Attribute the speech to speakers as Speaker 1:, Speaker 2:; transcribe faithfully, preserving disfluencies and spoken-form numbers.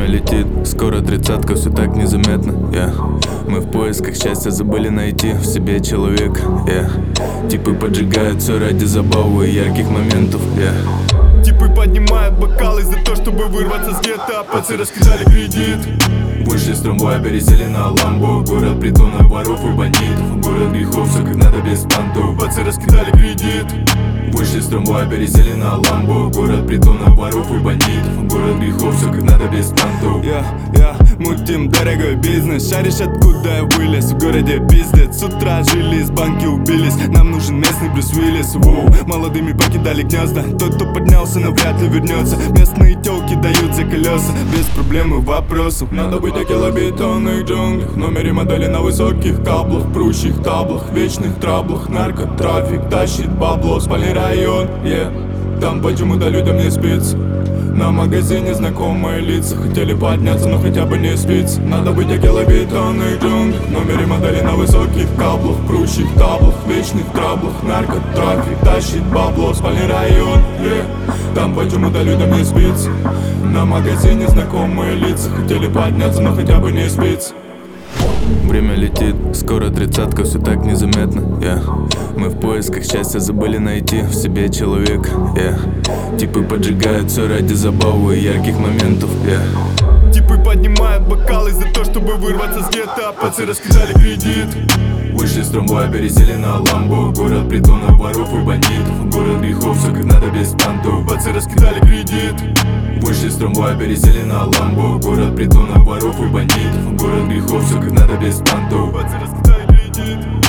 Speaker 1: Время летит, скоро тридцатка, все так незаметно, yeah. Мы в поисках счастья, забыли найти в себе человека, yeah. Типы поджигают все ради забавы и ярких моментов, yeah.
Speaker 2: Типы поднимают бокалы за то, чтобы вырваться с гетто. Пацы раскидали кредит.
Speaker 1: Вышли с трамвая, пересели на ламбу. Город притонов, воров и бандитов. Город грехов, все как надо без понтов.
Speaker 2: Пацы раскидали кредит.
Speaker 1: Вышли с трамвая, пересели на ламбу. Город притонов, воров и бандитов. Город грехов, все как надо без понтов.
Speaker 2: Я, я, мутим дорогой бизнес. Шаришь, откуда я вылез? В городе пиздец. С утра жили, с банки убились. Нам нужен местный Брюс Уиллис. Воу. Молодыми покидали гнезда. Тот, кто поднялся, навряд ли вернется. Местные телки дают за колеса. Без проблем и вопросов.
Speaker 1: Надо быть околобетонных джунглях. В номере модели на высоких каблах. Прущих таблах, вечных траблах. Наркотрафик тащит бабло. Спальный район, yeah. Там почему-то людям не спится. На магазине знакомые лица. Хотели подняться, но хотя бы не спится. Надо быть околобетонных джунглях. В номере модели на высоких каблах. Прущих таблах, вечных траблах. Наркотрафик тащит бабло. Спальный район, yeah. Там почему-то людям не спится. На магазине знакомые лица. Хотели подняться, но хотя бы не спится. Время летит, скоро тридцатка, все так незаметно, yeah. Мы в поисках счастья, забыли найти в себе человека, yeah. Типы поджигают все ради забавы и ярких моментов, yeah.
Speaker 2: Типы поднимают бокалы за то, чтобы вырваться с гетто. Пацы раскидали кредит.
Speaker 1: Вышли с трамвая, пересели на ламбу. Город притонов, воров и бандитов. Город грехов, все как надо без понтов.
Speaker 2: Пацы раскидали кредит.
Speaker 1: Вышли с трамвая, пересели на ламбу. Город притонов, воров и бандитов. Город грехов, все как надо без понтов.
Speaker 2: Пацы раскидали кредит.